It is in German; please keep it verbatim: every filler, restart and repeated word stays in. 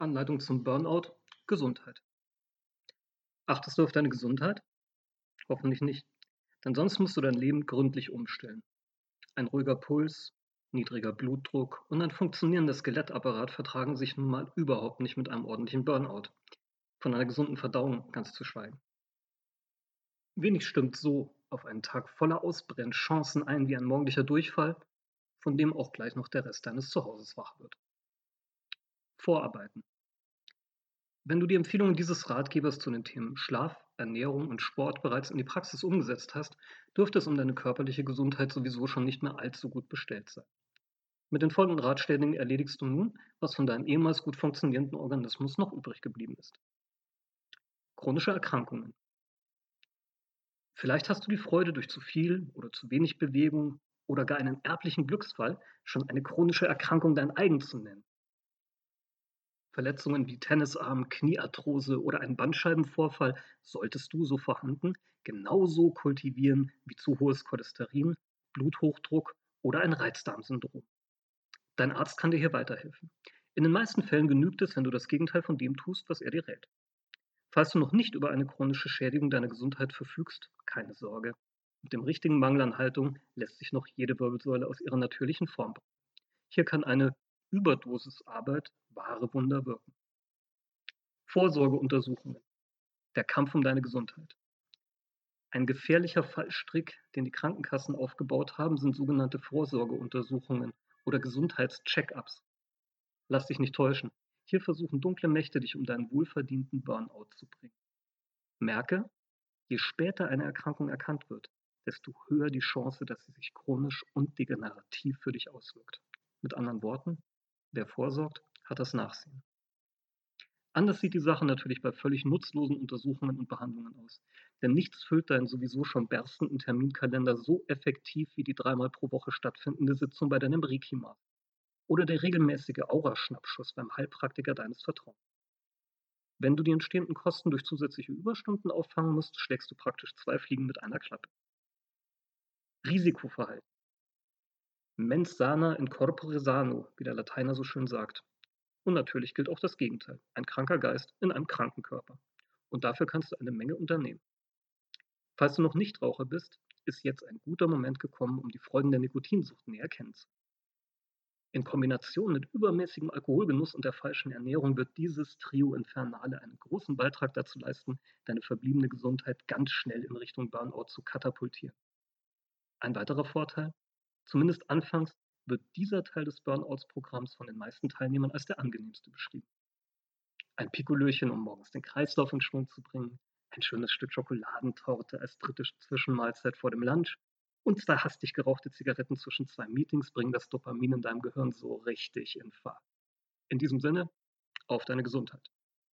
Anleitung zum Burnout: Gesundheit. Achtest du auf deine Gesundheit? Hoffentlich nicht, denn sonst musst du dein Leben gründlich umstellen. Ein ruhiger Puls, niedriger Blutdruck und ein funktionierender Skelettapparat vertragen sich nun mal überhaupt nicht mit einem ordentlichen Burnout. Von einer gesunden Verdauung ganz zu schweigen. Wenig stimmt so auf einen Tag voller Ausbrennchancen ein wie ein morgendlicher Durchfall, von dem auch gleich noch der Rest deines Zuhauses wach wird. Vorarbeiten. Wenn du die Empfehlungen dieses Ratgebers zu den Themen Schlaf, Ernährung und Sport bereits in die Praxis umgesetzt hast, dürfte es um deine körperliche Gesundheit sowieso schon nicht mehr allzu gut bestellt sein. Mit den folgenden Ratschlägen erledigst du nun, was von deinem ehemals gut funktionierenden Organismus noch übrig geblieben ist. Chronische Erkrankungen. Vielleicht hast du die Freude, durch zu viel oder zu wenig Bewegung oder gar einen erblichen Glücksfall schon eine chronische Erkrankung dein eigen zu nennen. Verletzungen wie Tennisarm, Kniearthrose oder ein Bandscheibenvorfall solltest du, so vorhanden, genauso kultivieren wie zu hohes Cholesterin, Bluthochdruck oder ein Reizdarmsyndrom. Dein Arzt kann dir hier weiterhelfen. In den meisten Fällen genügt es, wenn du das Gegenteil von dem tust, was er dir rät. Falls du noch nicht über eine chronische Schädigung deiner Gesundheit verfügst, keine Sorge. Mit dem richtigen Mangel an Haltung lässt sich noch jede Wirbelsäule aus ihrer natürlichen Form bringen. Hier kann eine Überdosisarbeit wahre Wunder wirken. Vorsorgeuntersuchungen. Der Kampf um deine Gesundheit. Ein gefährlicher Fallstrick, den die Krankenkassen aufgebaut haben, sind sogenannte Vorsorgeuntersuchungen oder Gesundheitscheck-ups. Lass dich nicht täuschen. Hier versuchen dunkle Mächte, dich um deinen wohlverdienten Burnout zu bringen. Merke, je später eine Erkrankung erkannt wird, desto höher die Chance, dass sie sich chronisch und degenerativ für dich auswirkt. Mit anderen Worten, wer vorsorgt, hat das Nachsehen. Anders sieht die Sache natürlich bei völlig nutzlosen Untersuchungen und Behandlungen aus. Denn nichts füllt deinen sowieso schon berstenden Terminkalender so effektiv wie die dreimal pro Woche stattfindende Sitzung bei deinem Reiki-Master oder der regelmäßige Auraschnappschuss beim Heilpraktiker deines Vertrauens. Wenn du die entstehenden Kosten durch zusätzliche Überstunden auffangen musst, schlägst du praktisch zwei Fliegen mit einer Klappe. Risikoverhalten. Mens sana in corpore sano, wie der Lateiner so schön sagt. Und natürlich gilt auch das Gegenteil. Ein kranker Geist in einem kranken Körper. Und dafür kannst du eine Menge unternehmen. Falls du noch Nichtraucher bist, ist jetzt ein guter Moment gekommen, um die Freuden der Nikotinsucht näher kennenzulernen. In Kombination mit übermäßigem Alkoholgenuss und der falschen Ernährung wird dieses Trio Infernale einen großen Beitrag dazu leisten, deine verbliebene Gesundheit ganz schnell in Richtung Burnout zu katapultieren. Ein weiterer Vorteil: Zumindest anfangs wird dieser Teil des Burnouts-Programms von den meisten Teilnehmern als der angenehmste beschrieben. Ein Pikolöchen, um morgens den Kreislauf in Schwung zu bringen, ein schönes Stück Schokoladentorte als dritte Zwischenmahlzeit vor dem Lunch und zwei hastig gerauchte Zigaretten zwischen zwei Meetings bringen das Dopamin in deinem Gehirn so richtig in Fahrt. In diesem Sinne, auf deine Gesundheit.